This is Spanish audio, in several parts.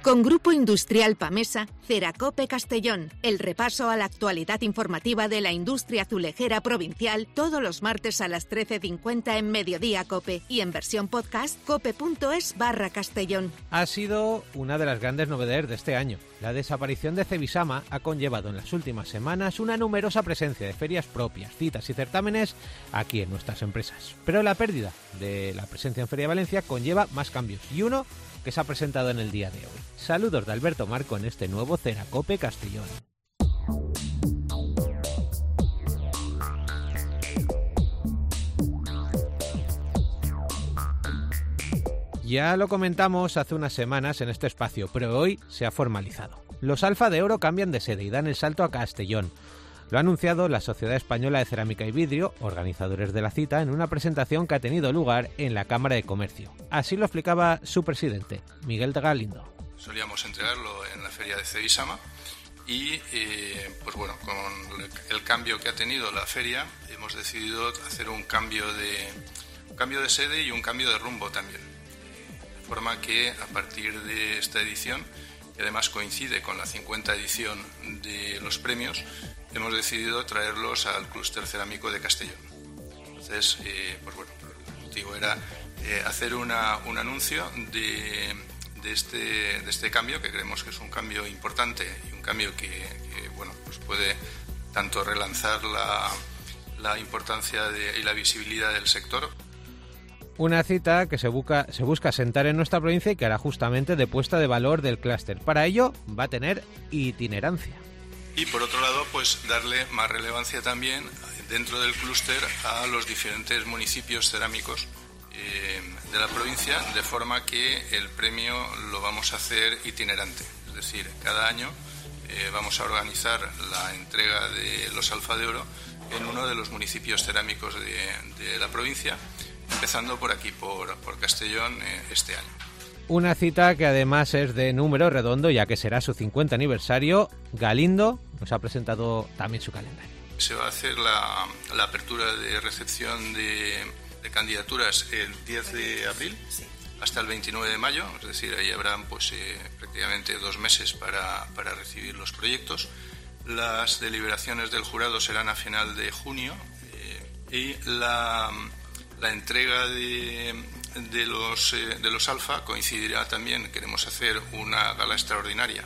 Con Grupo Industrial Pamesa, Ceracope Castellón, el repaso a la actualidad informativa de la industria azulejera provincial todos los martes a las 13:50 en Mediodía Cope y en versión podcast cope.es/Castellón. Ha sido una de las grandes novedades de este año. La desaparición de Cebisama ha conllevado en las últimas semanas una numerosa presencia de ferias propias, citas y certámenes aquí en nuestras empresas. Pero la pérdida de la presencia en Feria Valencia conlleva más cambios y uno que se ha presentado en el día de hoy. Saludos de Alberto Marco en este nuevo Ceracope Castellón. Ya lo comentamos hace unas semanas en este espacio, pero hoy se ha formalizado. Los Alfa de Oro cambian de sede y dan el salto a Castellón. Lo ha anunciado la Sociedad Española de Cerámica y Vidrio, organizadores de la cita, en una presentación que ha tenido lugar en la Cámara de Comercio. Así lo explicaba su presidente, Miguel de Galindo. Solíamos entregarlo en la feria de Cebisama y, pues bueno, con el cambio que ha tenido la feria, hemos decidido hacer un cambio de sede y un cambio de rumbo también. De forma que a partir de esta edición, que además coincide con la 50 edición de los premios, hemos decidido traerlos al clúster cerámico de Castellón. Entonces, pues bueno, el motivo era hacer un anuncio de este cambio, que creemos que es un cambio importante y un cambio que bueno, pues puede tanto relanzar la importancia y la visibilidad del sector. Una cita que se busca sentar en nuestra provincia y que hará justamente de puesta de valor del clúster. Para ello va a tener itinerancia. Y por otro lado, pues darle más relevancia también dentro del clúster a los diferentes municipios cerámicos de la provincia, de forma que el premio lo vamos a hacer itinerante. Es decir, cada año vamos a organizar la entrega de los Alfa de Oro en uno de los municipios cerámicos de la provincia, empezando por aquí, por Castellón, este año. Una cita que además es de número redondo, ya que será su 50 aniversario. Galindo nos ha presentado también su calendario. Se va a hacer la apertura de recepción de candidaturas el 10 de abril hasta el 29 de mayo, es decir, ahí habrán pues prácticamente 2 meses para recibir los proyectos. Las deliberaciones del jurado serán a final de junio y la entrega de los Alfa coincidirá también. Queremos hacer una gala extraordinaria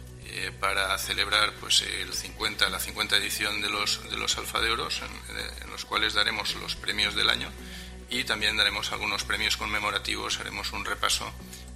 para celebrar pues la 50 edición de los Alfa de Oro, en los cuales daremos los premios del año y también daremos algunos premios conmemorativos. Haremos un repaso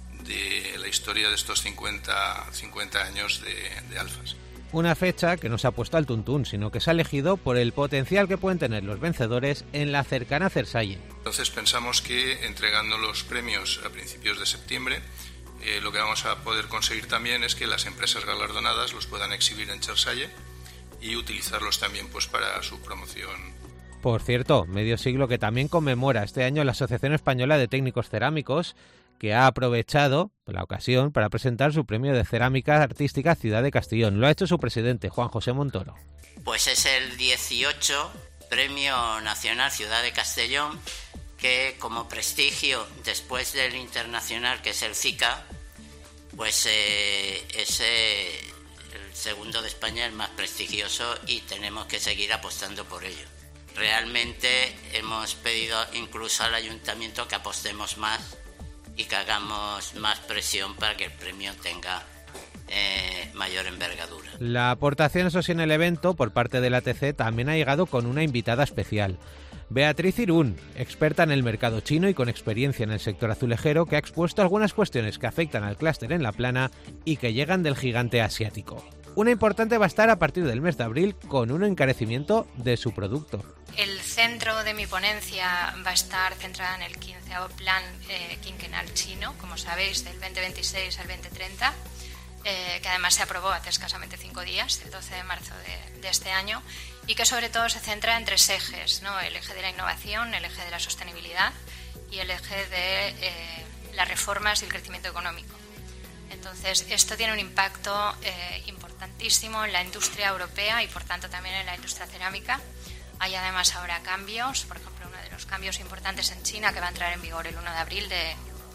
de la historia de estos 50 años de Alfas. Una fecha que no se ha puesto al tuntún, sino que se ha elegido por el potencial que pueden tener los vencedores en la cercana Cersalle. Entonces pensamos que entregando los premios a principios de septiembre, lo que vamos a poder conseguir también es que las empresas galardonadas los puedan exhibir en Cersalle y utilizarlos también pues para su promoción. Por cierto, medio siglo que también conmemora este año la Asociación Española de Técnicos Cerámicos, que ha aprovechado la ocasión para presentar su premio de cerámica artística Ciudad de Castellón. Lo ha hecho su presidente, Juan José Montoro. Pues es el 18 Premio Nacional Ciudad de Castellón, que como prestigio, después del internacional, que es el CICA, pues es el segundo de España, el más prestigioso, y tenemos que seguir apostando por ello. Realmente hemos pedido incluso al ayuntamiento que apostemos más y que hagamos más presión para que el premio tenga mayor envergadura. La aportación, eso sí, en el evento por parte del ATC también ha llegado con una invitada especial. Beatriz Irún, experta en el mercado chino y con experiencia en el sector azulejero, que ha expuesto algunas cuestiones que afectan al clúster en La Plana y que llegan del gigante asiático. Una importante va a estar a partir del mes de abril con un encarecimiento de su producto. El centro de mi ponencia va a estar centrada en el 15º Plan Quinquenal chino, como sabéis, del 2026 al 2030, que además se aprobó hace escasamente 5 días, el 12 de marzo de este año, y que sobre todo se centra en 3 ejes, ¿no? El eje de la innovación, el eje de la sostenibilidad y el eje de las reformas y el crecimiento económico. Entonces, esto tiene un impacto importantísimo en la industria europea y, por tanto, también en la industria cerámica. Hay además ahora cambios, por ejemplo, uno de los cambios importantes en China que va a entrar en vigor el 1 de abril de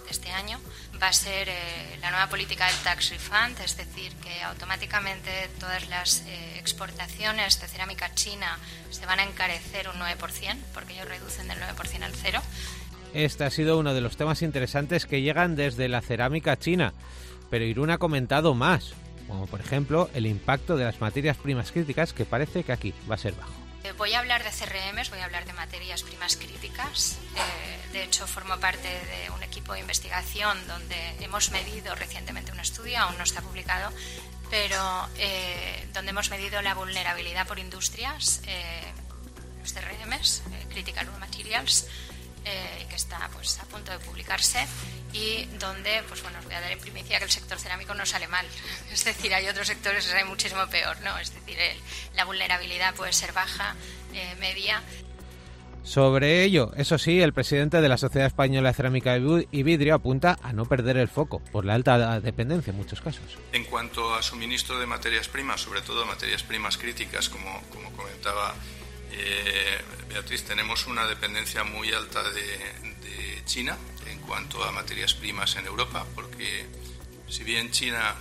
este año va a ser la nueva política del tax refund, es decir, que automáticamente todas las exportaciones de cerámica china se van a encarecer un 9%, porque ellos reducen del 9% al 0%. Este ha sido uno de los temas interesantes que llegan desde la cerámica china, pero Irún ha comentado más, como por ejemplo el impacto de las materias primas críticas, que parece que aquí va a ser bajo. Voy a hablar de CRMs, voy a hablar de materias primas críticas. De hecho, formo parte de un equipo de investigación donde hemos medido recientemente un estudio, aún no está publicado, pero donde hemos medido la vulnerabilidad por industrias, los CRMs, Critical Raw Materials, que está pues a punto de publicarse, y donde pues bueno, os voy a dar en primicia que el sector cerámico no sale mal, es decir, hay otros sectores que salen muchísimo peor, ¿no? Es decir, la vulnerabilidad puede ser baja, media. Sobre ello, eso sí, el presidente de la Sociedad Española de Cerámica y Vidrio apunta a no perder el foco por la alta dependencia en muchos casos. En cuanto a suministro de materias primas, sobre todo materias primas críticas, como comentaba Beatriz, tenemos una dependencia muy alta de China en cuanto a materias primas en Europa, porque si bien China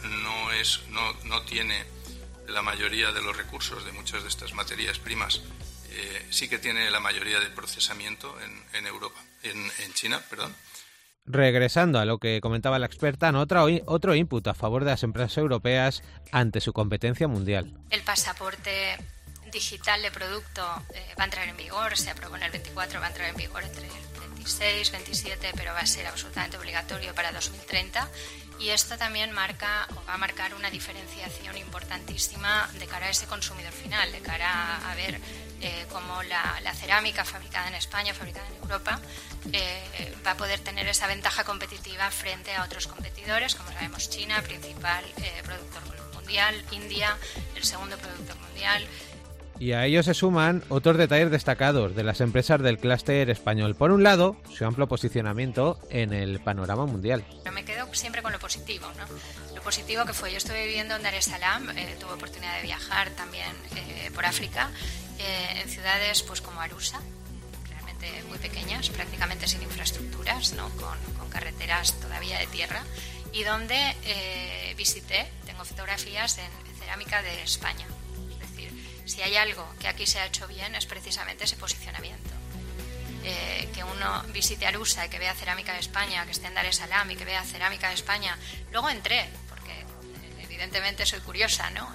no tiene la mayoría de los recursos de muchas de estas materias primas, sí que tiene la mayoría del procesamiento en Europa, en China, perdón. Regresando a lo que comentaba la experta, otro input a favor de las empresas europeas ante su competencia mundial. El pasaporte digital de producto va a entrar en vigor, se aprobó en el 24, va a entrar en vigor entre el 26, 27, pero va a ser absolutamente obligatorio para 2030, y esto también va a marcar una diferenciación importantísima de cara a ese consumidor final, de cara a ver cómo la cerámica fabricada en España, fabricada en Europa, va a poder tener esa ventaja competitiva frente a otros competidores, como sabemos China, principal productor mundial, India, el segundo productor mundial. Y a ello se suman otros detalles destacados de las empresas del clúster español. Por un lado, su amplio posicionamiento en el panorama mundial. Me quedo siempre con lo positivo, ¿no? Lo positivo que fue, yo estuve viviendo en Dar es Salaam, tuve oportunidad de viajar también por África, en ciudades pues como Arusa, realmente muy pequeñas, prácticamente sin infraestructuras, ¿no? Con carreteras todavía de tierra, y donde visité, tengo fotografías en cerámica de España. Si hay algo que aquí se ha hecho bien es precisamente ese posicionamiento. Que uno visite Arusa y que vea cerámica de España, que esté en Dar es Salaam y que vea cerámica de España. Luego entré, porque evidentemente soy curiosa, ¿no?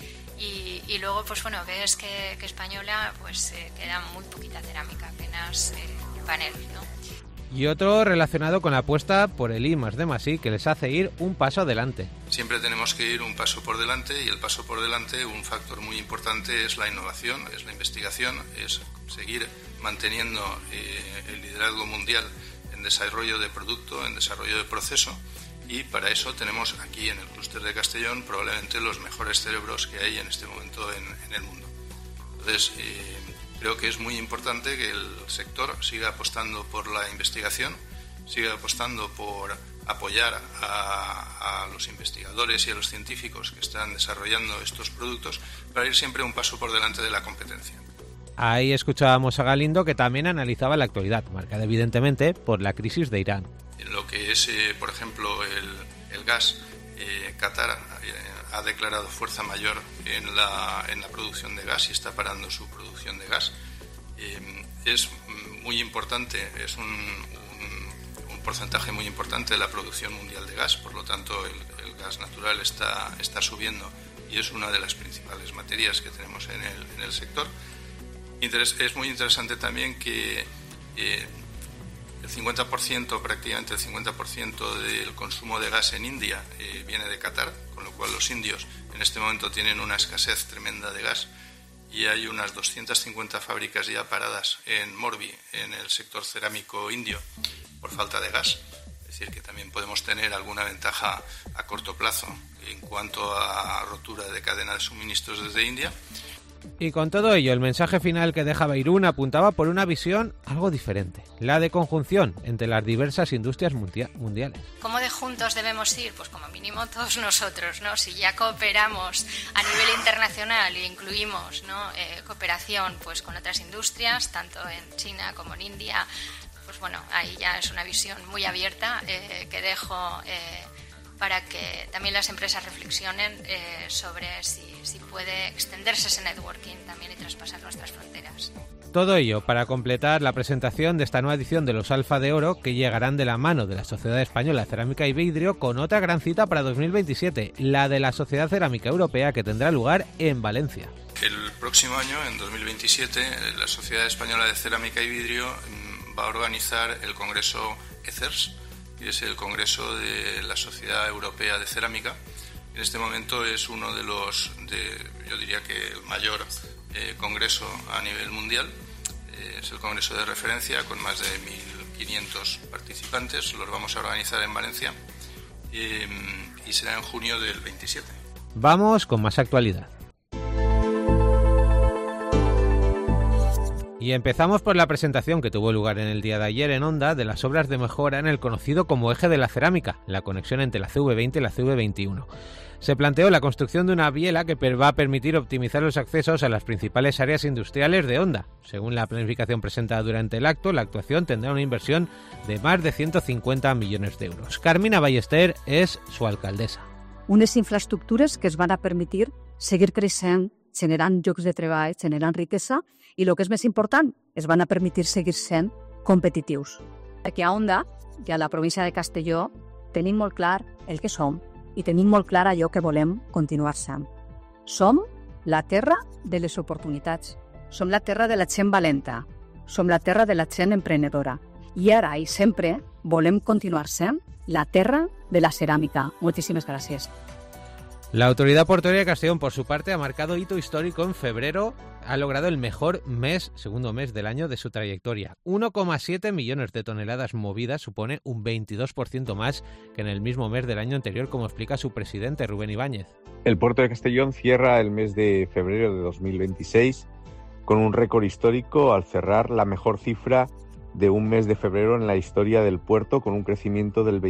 Y luego, pues bueno, ves que española pues queda muy poquita cerámica, apenas panel, ¿no? Y otro relacionado con la apuesta por el I+D+I, que les hace ir un paso adelante. Siempre tenemos que ir un paso por delante, y el paso por delante, un factor muy importante, es la innovación, es la investigación, es seguir manteniendo el liderazgo mundial en desarrollo de producto, en desarrollo de proceso, y para eso tenemos aquí en el clúster de Castellón probablemente los mejores cerebros que hay en este momento en el mundo. Entonces, creo que es muy importante que el sector siga apostando por la investigación, siga apostando por apoyar a los investigadores y a los científicos que están desarrollando estos productos para ir siempre un paso por delante de la competencia. Ahí escuchábamos a Galindo, que también analizaba la actualidad, marcada evidentemente por la crisis de Irán. En lo que es, por ejemplo, el gas, Qatar ha declarado fuerza mayor en la producción de gas y está parando su producción de gas. Es muy importante, es un porcentaje muy importante de la producción mundial de gas, por lo tanto el gas natural está subiendo y es una de las principales materias que tenemos en el sector. Es muy interesante también que el 50%, prácticamente el 50% del consumo de gas en India viene de Qatar, con lo cual los indios en este momento tienen una escasez tremenda de gas, y hay unas 250 fábricas ya paradas en Morbi, en el sector cerámico indio, por falta de gas. Es decir, que también podemos tener alguna ventaja a corto plazo en cuanto a rotura de cadena de suministros desde India. Y con todo ello, el mensaje final que dejaba Irún apuntaba por una visión algo diferente, la de conjunción entre las diversas industrias mundiales. ¿Cómo de juntos debemos ir? Pues como mínimo todos nosotros, ¿no? Si ya cooperamos a nivel internacional e incluimos, ¿no? Cooperación pues con otras industrias, tanto en China como en India, pues bueno, ahí ya es una visión muy abierta que dejo para que también las empresas reflexionen sobre si puede extenderse ese networking también y traspasar nuestras fronteras. Todo ello para completar la presentación de esta nueva edición de los Alfa de Oro, que llegarán de la mano de la Sociedad Española de Cerámica y Vidrio, con otra gran cita para 2027, la de la Sociedad Cerámica Europea, que tendrá lugar en Valencia. El próximo año, en 2027, la Sociedad Española de Cerámica y Vidrio va a organizar el Congreso ECERS, que es el Congreso de la Sociedad Europea de Cerámica. En este momento es uno de yo diría que el mayor congreso a nivel mundial. Es el congreso de referencia con más de 1.500 participantes. Los vamos a organizar en Valencia y será en junio del 27. Vamos con más actualidad. Y empezamos por la presentación que tuvo lugar en el día de ayer en Onda de las obras de mejora en el conocido como Eje de la Cerámica, la conexión entre la CV20 y la CV21. Se planteó la construcción de una biela que va a permitir optimizar los accesos a las principales áreas industriales de Onda. Según la planificación presentada durante el acto, la actuación tendrá una inversión de más de 150 millones de euros. Carmina Ballester és su alcaldessa. Unes infraestructures que es van a permetre seguir creixent, generant llocs de treball, generant riquesa i, el que és més important, es van a permetre seguir sent competitius. Aquí a Onda i a la província de Castelló tenim molt clar el que som i tenim molt clar allò que volem continuar sent. Som la terra de les oportunitats, som la terra de la gent valenta, som la terra de la gent emprenedora i ara i sempre volem continuar sent la terra de la ceràmica. Moltíssimes gràcies. La Autoridad Portuaria de Castellón, por su parte, ha marcado hito histórico en febrero. Ha logrado el mejor segundo mes del año de su trayectoria. 1,7 millones de toneladas movidas supone un 22% más que en el mismo mes del año anterior, como explica su presidente, Rubén Ibáñez. El puerto de Castellón cierra el mes de febrero de 2026 con un récord histórico al cerrar la mejor cifra de un mes de febrero en la historia del puerto, con un crecimiento del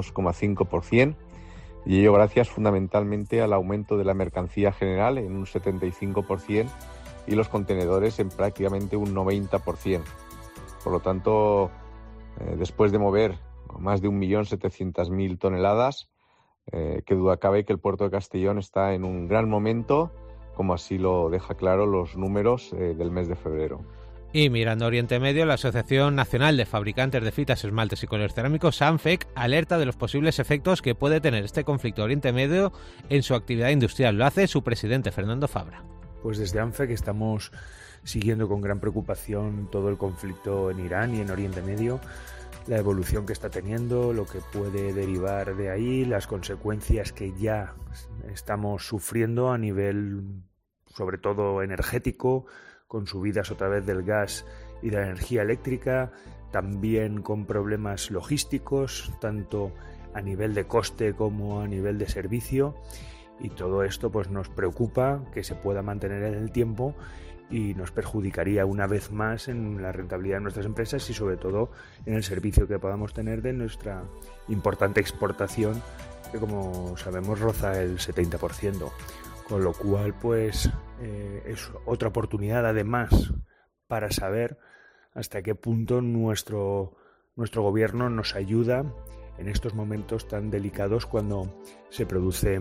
22,5%. Y ello gracias fundamentalmente al aumento de la mercancía general en un 75% y los contenedores en prácticamente un 90%. Por lo tanto, después de mover más de 1.700.000 toneladas, que duda cabe que el puerto de Castellón está en un gran momento, como así lo deja claro los números del mes de febrero. Y mirando a Oriente Medio, la Asociación Nacional de Fabricantes de Fitas, Esmaltes y Colores Cerámicos, SANFEC, alerta de los posibles efectos que puede tener este conflicto de Oriente Medio en su actividad industrial. Lo hace su presidente, Fernando Fabra. Pues desde ANFEC estamos siguiendo con gran preocupación todo el conflicto en Irán y en Oriente Medio, la evolución que está teniendo, lo que puede derivar de ahí, las consecuencias que ya estamos sufriendo a nivel, sobre todo energético, con subidas otra vez del gas y de la energía eléctrica, también con problemas logísticos, tanto a nivel de coste como a nivel de servicio, y todo esto pues nos preocupa que se pueda mantener en el tiempo y nos perjudicaría una vez más en la rentabilidad de nuestras empresas y sobre todo en el servicio que podamos tener de nuestra importante exportación, que como sabemos roza el 70%. Con lo cual, pues, es otra oportunidad además para saber hasta qué punto nuestro gobierno nos ayuda en estos momentos tan delicados cuando se produce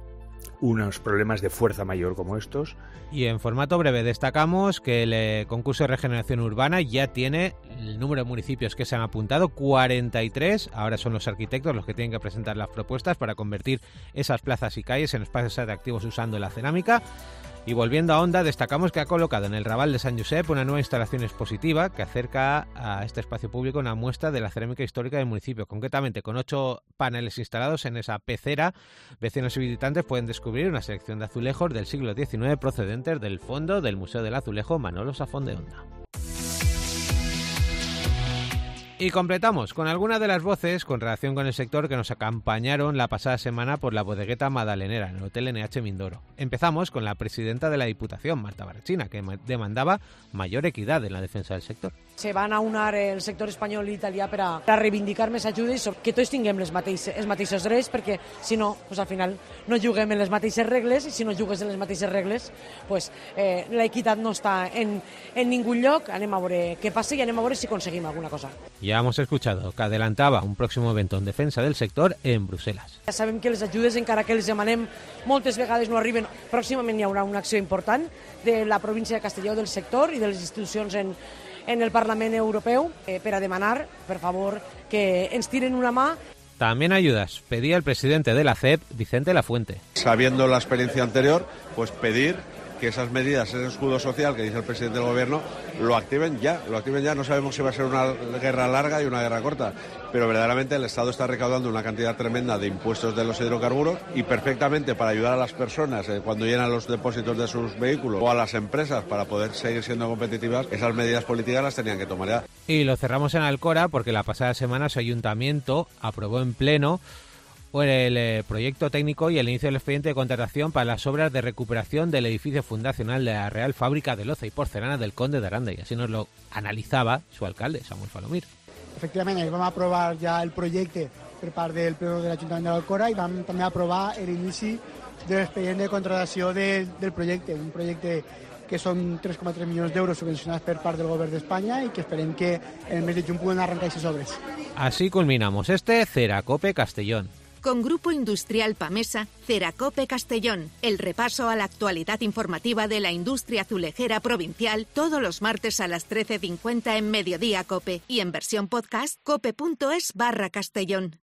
unos problemas de fuerza mayor como estos. Y en formato breve destacamos que el concurso de regeneración urbana ya tiene el número de municipios que se han apuntado, 43. Ahora son los arquitectos los que tienen que presentar las propuestas para convertir esas plazas y calles en espacios atractivos usando la cerámica. Y volviendo a Onda, destacamos que ha colocado en el Raval de Sant Josep una nueva instalación expositiva que acerca a este espacio público una muestra de la cerámica histórica del municipio. Concretamente, con 8 paneles instalados en esa pecera, vecinos y visitantes pueden descubrir una selección de azulejos del siglo XIX procedentes del fondo del Museo del Azulejo Manolo Safón de Onda. Y completamos con algunas de las voces con relación con el sector que nos acompañaron la pasada semana por la bodegueta Madalenera en el Hotel NH Mindoro. Empezamos con la presidenta de la Diputación, Marta Barrachina, que demandaba mayor equidad en la defensa del sector. Se van a unar el sector espanyol i italià per a reivindicar més ajudes, que tots tinguem els mateixos drets, perquè si no, pues, al final no juguem en les mateixes regles, i si no jugues en les mateixes regles, pues, l'equitat no està en ningún lloc. Anem a veure què passa i anem a veure si aconseguim alguna cosa. Ya hemos escuchado que adelantaba un próximo evento en defensa del sector en Bruselas. Ja sabem que les ajudes, encara que les demanem, moltes vegades no arriben. Pròximament hi haurà una acció important de la província de Castelló, del sector i de les institucions en el Parlament Europeu per a demanar, per favor, que ens tiren una mà. También ayudas pedía el presidente de la CEP, Vicente Lafuente. Sabiendo la experiencia anterior, pues pedir que esas medidas, ese escudo social que dice el presidente del gobierno, lo activen ya. No sabemos si va a ser una guerra larga y una guerra corta, pero verdaderamente el Estado está recaudando una cantidad tremenda de impuestos de los hidrocarburos y perfectamente para ayudar a las personas cuando llenan los depósitos de sus vehículos o a las empresas para poder seguir siendo competitivas, esas medidas políticas las tenían que tomar ya. Y lo cerramos en Alcora porque la pasada semana su ayuntamiento aprobó en pleno el proyecto técnico y el inicio del expediente de contratación para las obras de recuperación del edificio fundacional de la Real Fábrica de Loza y Porcelana del Conde de Aranda, y así nos lo analizaba su alcalde, Samuel Falomir. Efectivament, ahir vam aprovar ja el projecte per part del ple de l'Ajuntament de l'Alcora i vam també aprovar l'inici de l'expedient de contratació del projecte, un projecte que són 3,3 milions d'euros subvencionats per part del govern d'Espanya i que esperem que en el mes de juny puguen arrencar aquestes obres. Así culminamos este Ceracope Castellón. Con Grupo Industrial Pamesa, Ceracope Castellón, el repaso a la actualidad informativa de la industria azulejera provincial todos los martes a las 13:50 en Mediodía Cope y en versión podcast cope.es/Castellón.